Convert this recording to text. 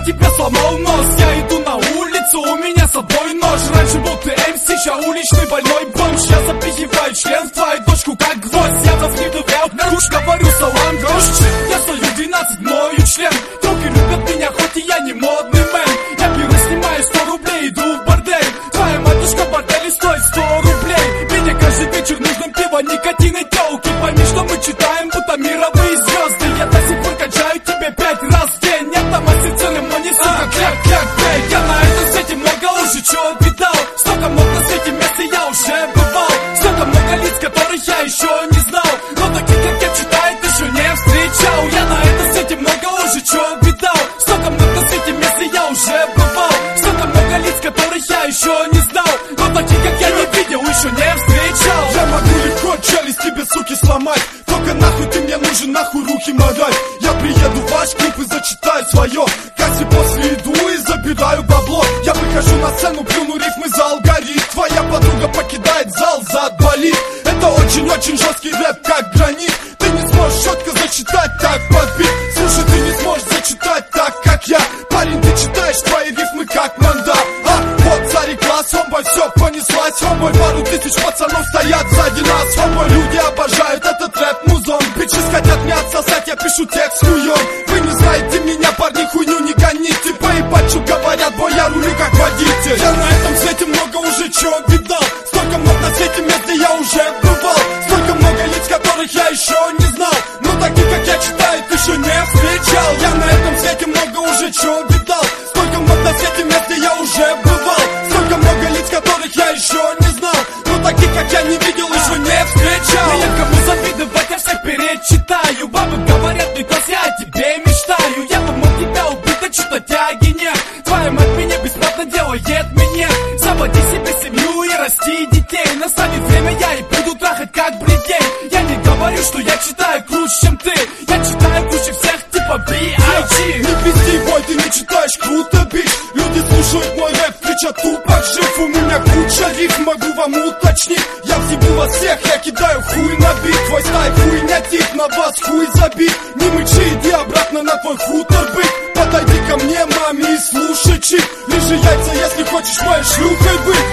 тебе сломал нос. Я иду на улицу, у меня с собой нож. Раньше был ты МС, сейчас уличный больной бомж. Я запихиваю член в твою дочку как гвоздь. Я завнидывал на душ, говорю салам, гость. Я стою 12, мою член. Други любят меня, хоть и я не модный мэн. Я беру, снимаю 100 рублей, иду в бордель. Твоя матушка в борделе стоит 100 рублей. Меня каждый вечер нужно пиво, никотин и тёлки. Пойми, что мы читаем, будто мировые звезды. Я до сих пор качаю тебе 5 раз в день. Я там официальным, но не сука, кляк, я на этом свете много уже чего видал. Столько много на свете мест, и я уже бывал. Столько много лиц, которых я еще не знал. Но таких, как я, читает, еще не встречал. Я на этом свете много уже чего видал. Столько много на свете мест, и я уже бывал. Столько много лиц, которых я еще не знал. Но таких, как я, не видел, еще не встречал. Я могу легко челюсть тебе, суки, сломать. Только нахуй ты мне нужен, нахуй руки морать. Я приеду в ваш клуб и зачитаю свое. Касси после иду и забираю бабло. Я выхожу на сцену, плюну рифмы за алгоритм. Твоя подруга покидает зал, зад болит. Это очень-очень жесткий рэп, как гранит. Ты не сможешь четко зачитать так подбит. Слушай, ты не сможешь зачитать так, как я. Парень, ты читаешь твои рифмы, как манда. Вот царь и класс, хомбой, все понеслась. Хомбой, пару тысяч пацанов стоят сзади нас. Хомбой, люди обожают этот рэп-музон. Бичи хотят мне отсосать, я пишу текст хуём. Вы не знаете меня, парни, хуйню не гоните. Поебать, что говорят, бо я рулю как водитель. Я на этом свете много уже чего видал. Столько много на свете мест, где я уже бывал. Столько много лиц, которых я еще не знал. Но таких, как я, читаю, еще не встречал. Я на этом свете много уже чего видал. Столько много на свете мест, где я уже бывал. Столько много лиц, которых я еще не знал. Но таких, как я, не видел, еще не встречал. Я кому завидовать, я всех перечитаю. Бабы говорят, мне класс, я о тебе мечтаю. Я бы мог тебя убить, а что-то тяги нет. Твоя мать меня бесплатно делает мне. Заводи себе семью и расти детей. Настанет время, я и буду трахать как бредей. Я не говорю, что я читаю круче, чем ты. Я читаю круче всех, типа B.I.G. Не пизди, бой, ты не читаешь, круто, бич. Люди слушают мой рэп, кричат тупо жив. У меня куча риф, могу вам уточнить. Я взъебу вас всех, я кидаю хуй на бит. Твой стайл хуй не тип, на вас хуй забит. Не мычи, иди обратно на твой хутор быть. Подойди ко мне, маме, и слушай чик. Лежи яйца, если хочешь моей шлюхой быть.